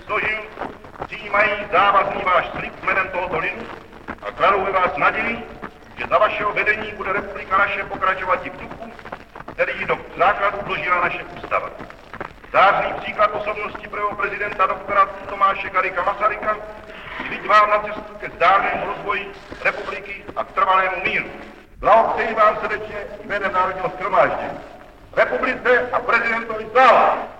složil, přijímají závazný váš slib jménem tohoto lidu a kladou ve vás naději, že za vašeho vedení bude republika naše pokračovat i v duchu, který do základu vložila naše ústava. Zářný příklad osobnosti prvního prezidenta doktora Tomáše Garrigua Masaryka vždyť vám na cestu ke zdárnému rozvoji republiky a k trvalému míru. Blahopřeji vám srdečně jménem Národního shromáždění. Republice a prezidentovi sláva!